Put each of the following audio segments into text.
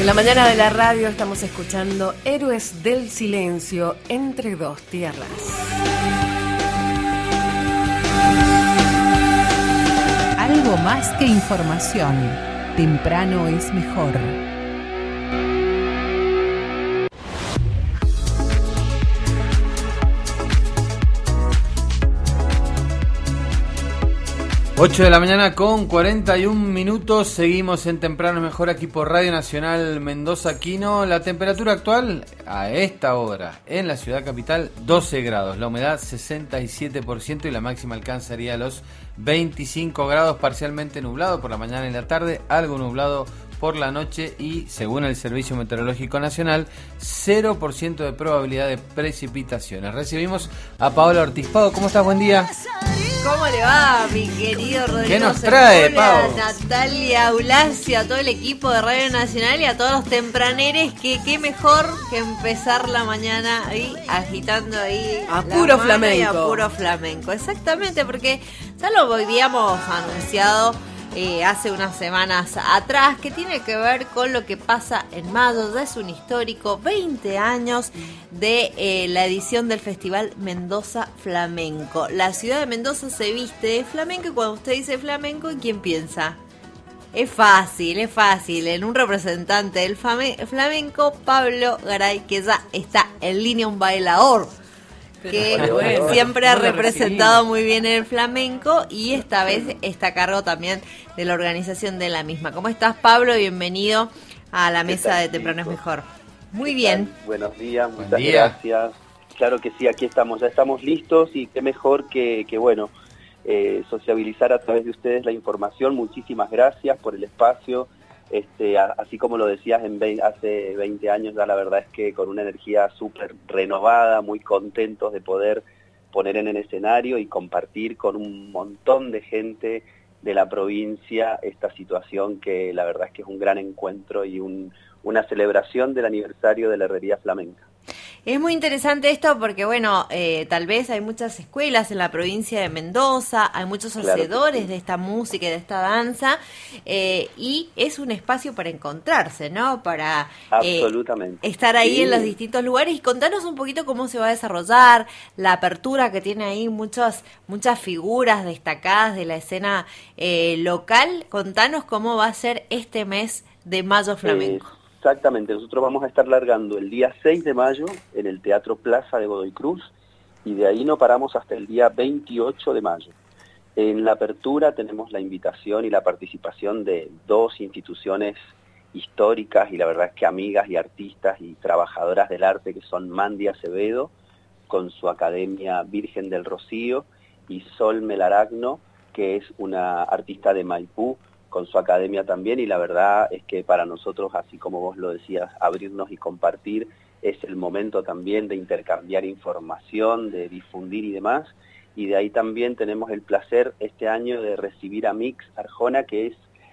En la mañana de la radio estamos escuchando Héroes del Silencio entre dos tierras. Algo más que información. Temprano es mejor. Ocho de la mañana con 41 minutos, seguimos en Temprano es Mejor aquí por Radio Nacional Mendoza Quino. La temperatura actual a esta hora en la ciudad capital 12 grados, la humedad 67% y la máxima alcanzaría los 25 grados, parcialmente nublado por la mañana y la tarde, algo nublado por la noche y, según el Servicio Meteorológico Nacional, 0% de probabilidad de precipitaciones. Recibimos a Paola Ortiz. Pau, ¿cómo estás? Buen día. ¿Cómo le va, mi querido Rodrigo? ¿Qué nos trae, Pau? Natalia, Eulacia, a todo el equipo de Radio Nacional y a todos los tempraneres, que qué mejor que empezar la mañana ahí agitando ahí a puro flamenco. A puro flamenco, exactamente, porque ya lo habíamos anunciado hace unas semanas atrás, que tiene que ver con lo que pasa en mayo. Ya es un histórico, 20 años de la edición del Festival Mendoza Flamenco. La ciudad de Mendoza se viste de flamenco y cuando usted dice flamenco, ¿en quién piensa? Es fácil, en un representante del flamenco, Pablo Garay, que ya está en línea, un bailador que siempre ha representado muy bien el flamenco y esta vez está a cargo también de la organización de la misma. ¿Cómo estás, Pablo? Bienvenido a la mesa de Temprano es Mejor. Muy bien. Buenos días, muchas gracias. Claro que sí, aquí estamos, ya estamos listos y qué mejor que sociabilizar a través de ustedes la información. Muchísimas gracias por el espacio. Así como lo decías hace 20 años, ya la verdad es que con una energía súper renovada, muy contentos de poder poner en el escenario y compartir con un montón de gente de la provincia esta situación que la verdad es que es un gran encuentro y una celebración del aniversario de la herrería flamenca. Es muy interesante esto porque, bueno, tal vez hay muchas escuelas en la provincia de Mendoza, hay muchos hacedores de esta música y de esta danza, y es un espacio para encontrarse, ¿no? Para estar ahí en los distintos lugares. Y contanos un poquito cómo se va a desarrollar, la apertura que tiene ahí muchas figuras destacadas de la escena local. Contanos cómo va a ser este mes de Mayo Flamenco. Exactamente, nosotros vamos a estar largando el día 6 de mayo en el Teatro Plaza de Godoy Cruz y de ahí no paramos hasta el día 28 de mayo. En la apertura tenemos la invitación y la participación de dos instituciones históricas y la verdad es que amigas y artistas y trabajadoras del arte, que son Mandy Acevedo con su Academia Virgen del Rocío y Sol Melaragno, que es una artista de Maipú, con su academia también, y la verdad es que para nosotros, así como vos lo decías, abrirnos y compartir es el momento también de intercambiar información, de difundir y demás, y de ahí también tenemos el placer este año de recibir a Mix Arjona, que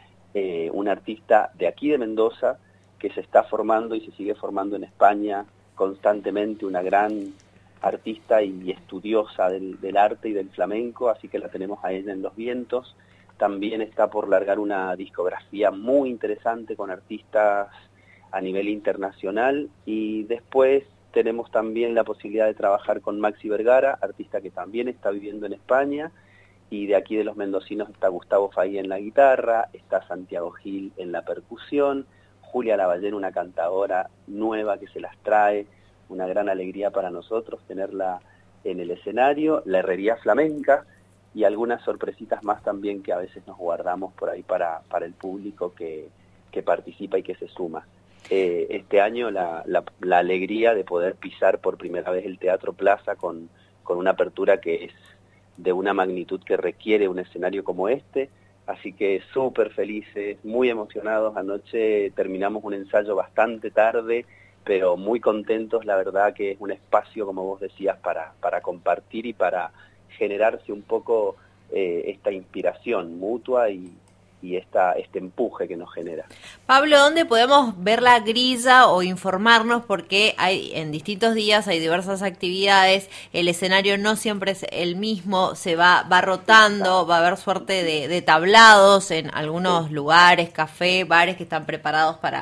es una artista de aquí de Mendoza, que se está formando y se sigue formando en España constantemente, una gran artista y estudiosa del arte y del flamenco, así que la tenemos a ella en los vientos. También está por largar una discografía muy interesante con artistas a nivel internacional y después tenemos también la posibilidad de trabajar con Maxi Vergara, artista que también está viviendo en España, y de aquí de los mendocinos está Gustavo Faía en la guitarra, está Santiago Gil en la percusión, Julia Lavallén, una cantadora nueva que se las trae, una gran alegría para nosotros tenerla en el escenario, la herrería flamenca, y algunas sorpresitas más también que a veces nos guardamos por ahí para el público que participa y que se suma. Este año la alegría de poder pisar por primera vez el Teatro Plaza con una apertura que es de una magnitud que requiere un escenario como este, así que súper felices, muy emocionados. Anoche terminamos un ensayo bastante tarde, pero muy contentos, la verdad que es un espacio, como vos decías, para compartir y para generarse un poco esta inspiración mutua y este empuje que nos genera. Pablo, ¿dónde podemos ver la grilla o informarnos? Porque en distintos días hay diversas actividades, el escenario no siempre es el mismo, se va rotando, va a haber suerte de tablados en algunos lugares, café, bares que están preparados para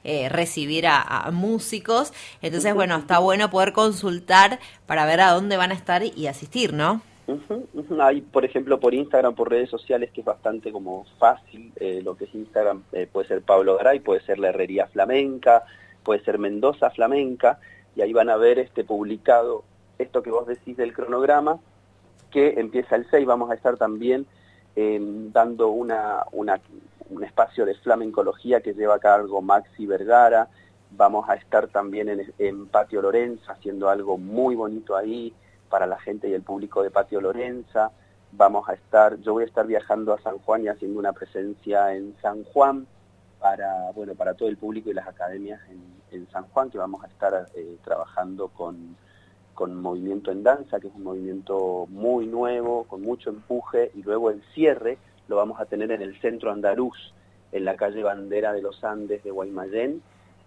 recibir a músicos. Entonces, bueno, está bueno poder consultar para ver a dónde van a estar y asistir, ¿no? Hay, por ejemplo, por Instagram, por redes sociales, que es bastante como fácil, lo que es Instagram, puede ser Pablo Garay, puede ser la Herrería Flamenca, puede ser Mendoza Flamenca, y ahí van a ver publicado esto que vos decís del cronograma, que empieza el 6, vamos a estar también dando un espacio de flamencología que lleva a cargo Maxi Vergara, vamos a estar también en Patio Lorenza haciendo algo muy bonito ahí, para la gente y el público de Patio Lorenza. Yo voy a estar viajando a San Juan y haciendo una presencia en San Juan para todo el público y las academias en San Juan, que vamos a estar trabajando con Movimiento en Danza, que es un movimiento muy nuevo, con mucho empuje, y luego el cierre lo vamos a tener en el Centro Andaluz, en la calle Bandera de los Andes de Guaymallén,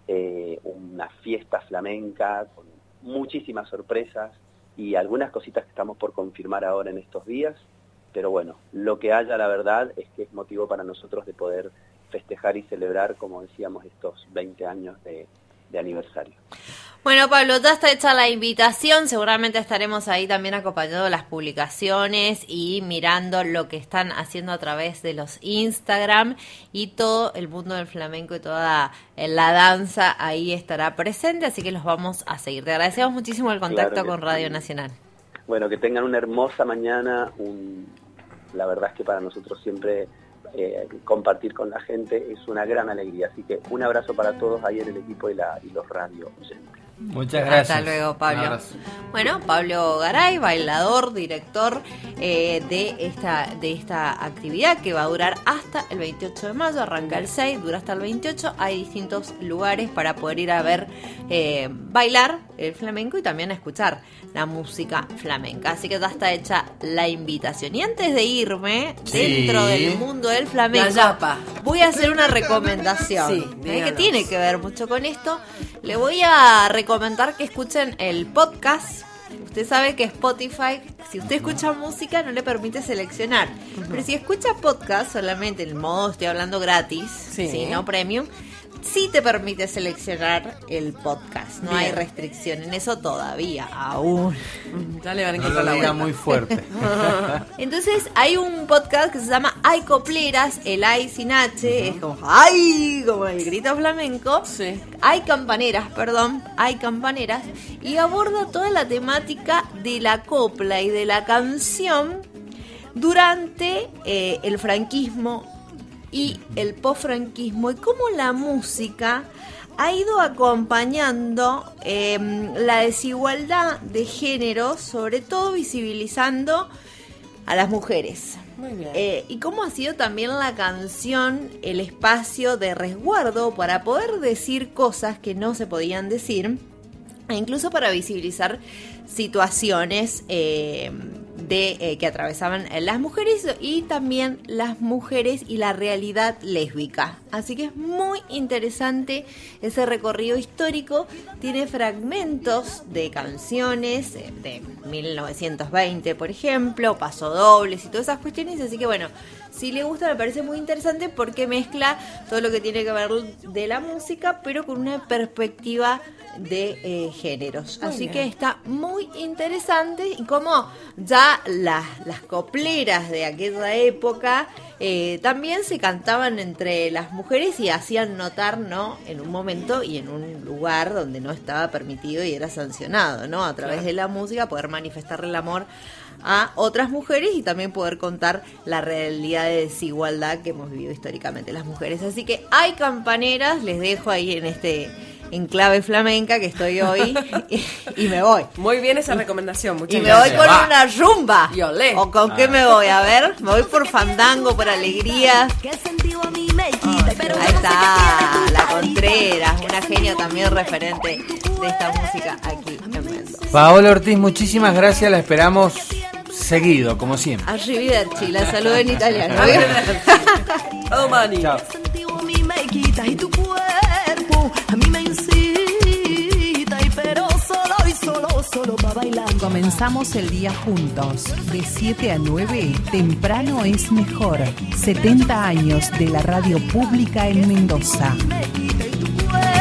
una fiesta flamenca con muchísimas sorpresas, y algunas cositas que estamos por confirmar ahora en estos días, pero bueno, lo que haya, la verdad, es que es motivo para nosotros de poder festejar y celebrar, como decíamos, estos 20 años de aniversario. Bueno, Pablo, ya está hecha la invitación, seguramente estaremos ahí también acompañando las publicaciones y mirando lo que están haciendo a través de los Instagram, y todo el mundo del flamenco y toda la danza ahí estará presente, así que los vamos a seguir. Te agradecemos muchísimo el contacto con Radio Nacional. Bueno, que tengan una hermosa mañana, la verdad es que para nosotros siempre compartir con la gente es una gran alegría, así que un abrazo para todos ahí en el equipo y los radio oyentes. Muchas gracias. Hasta luego, Pablo. Bueno, Pablo Garay, bailador, director de esta actividad que va a durar hasta el 28 de mayo, arranca el 6, dura hasta el 28, hay distintos lugares para poder ir a ver, bailar el flamenco y también a escuchar la música flamenca, así que ya está hecha la invitación. Y antes de irme, dentro del mundo del flamenco, voy a hacer una recomendación que tiene que ver mucho con esto. Le voy a recomendar que escuchen el podcast. Usted sabe que Spotify, si usted escucha música, no le permite seleccionar. Pero si escucha podcast solamente en modo, estoy hablando gratis, no premium, sí te permite seleccionar el podcast. No hay restricción en eso todavía, aún. Ya le van a No encontrar lo la diga vuelta. muy fuerte. Entonces hay un podcast que se llama Hay Copleras, el ay sin H, es como ay, como el grito flamenco. Sí. Hay campaneras, y aborda toda la temática de la copla y de la canción durante el franquismo y el posfranquismo, y cómo la música ha ido acompañando la desigualdad de género, sobre todo visibilizando a las mujeres. Muy bien. Y cómo ha sido también la canción el espacio de resguardo para poder decir cosas que no se podían decir, e incluso para visibilizar situaciones que atravesaban las mujeres y también las mujeres y la realidad lésbica. Así que es muy interesante ese recorrido histórico. Tiene fragmentos de canciones de 1920, por ejemplo, pasodobles y todas esas cuestiones. Así que bueno, si le gusta, me parece muy interesante porque mezcla todo lo que tiene que ver de la música, pero con una perspectiva de géneros. Muy así bien. que está muy interesante, y como ya las copleras de aquella época también se cantaban entre las mujeres y hacían notar, ¿no?, en un momento y en un lugar donde no estaba permitido y era sancionado, ¿no?, a través de la música poder manifestar el amor a otras mujeres y también poder contar la realidad de desigualdad que hemos vivido históricamente las mujeres. Así que hay campaneras, les dejo ahí en este enclave flamenca que estoy hoy y me voy. Muy bien esa recomendación, Y muchas me voy gracias. con Va. una rumba. Y olé. ¿O con qué me voy? A ver, me voy por fandango, por alegría. Ahí está, la Contreras, una genia también referente de esta música aquí en Mendoza. Paola Ortiz, muchísimas gracias, la esperamos seguido, como siempre. Arrivederci, la saludo en italiano. Oh, Mani. Chao. Y tu cuerpo a mí me incita, pero solo para bailar. Comenzamos el día juntos, de 7 a 9, temprano es mejor. 70 años de la radio pública en Mendoza. Me quita y tu cuerpo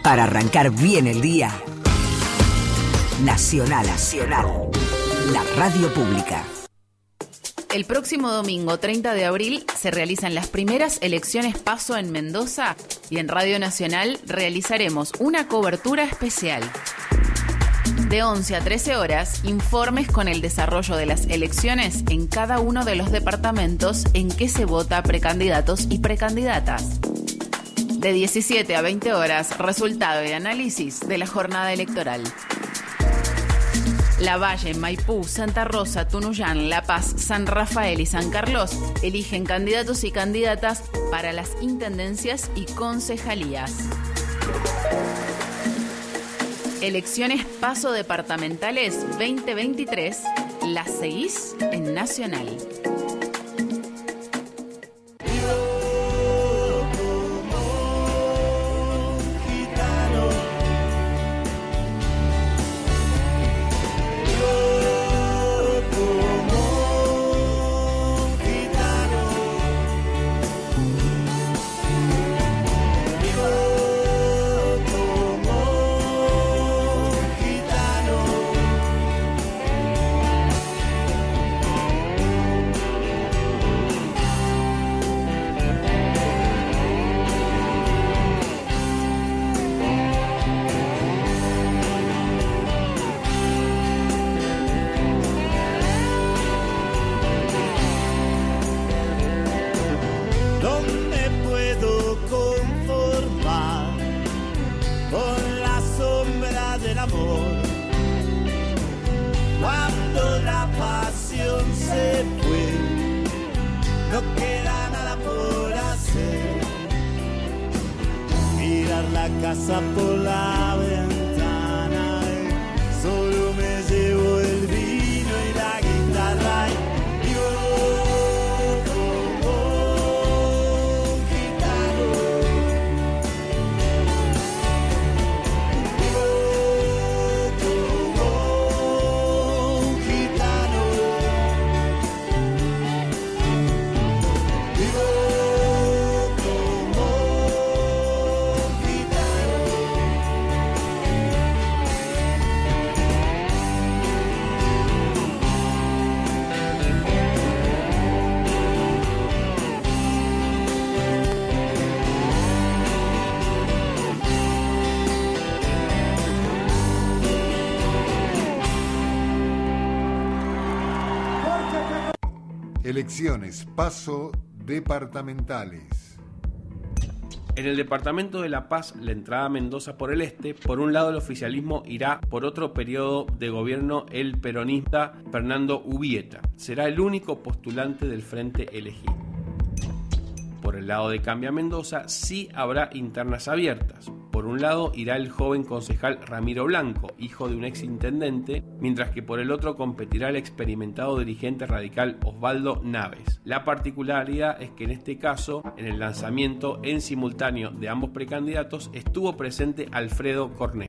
Para arrancar bien el día, Nacional, la radio pública. El próximo domingo 30 de abril se realizan las primeras elecciones PASO en Mendoza y en Radio Nacional realizaremos una cobertura especial. De 11 a 13 horas, informes con el desarrollo de las elecciones en cada uno de los departamentos en que se vota precandidatos y precandidatas. De 17 a 20 horas, resultado y análisis de la jornada electoral. Lavalle, Maipú, Santa Rosa, Tunuyán, La Paz, San Rafael y San Carlos eligen candidatos y candidatas para las intendencias y concejalías. Elecciones PASO departamentales 2023, las seguís en Nacional. Casa por la ventana, solo me llevo el vino y la guitarra y vivo como un gitano. Vivo como un gitano. Vivo Elecciones PASO departamentales. En el departamento de La Paz, la entrada a Mendoza por el este, por un lado el oficialismo irá por otro periodo de gobierno el peronista Fernando Ubieta. Será el único postulante del frente elegido. Por el lado de Cambia Mendoza sí habrá internas abiertas. Por un lado irá el joven concejal Ramiro Blanco, hijo de un exintendente, mientras que por el otro competirá el experimentado dirigente radical Osvaldo Naves. La particularidad es que en este caso, en el lanzamiento en simultáneo de ambos precandidatos, estuvo presente Alfredo Cornet.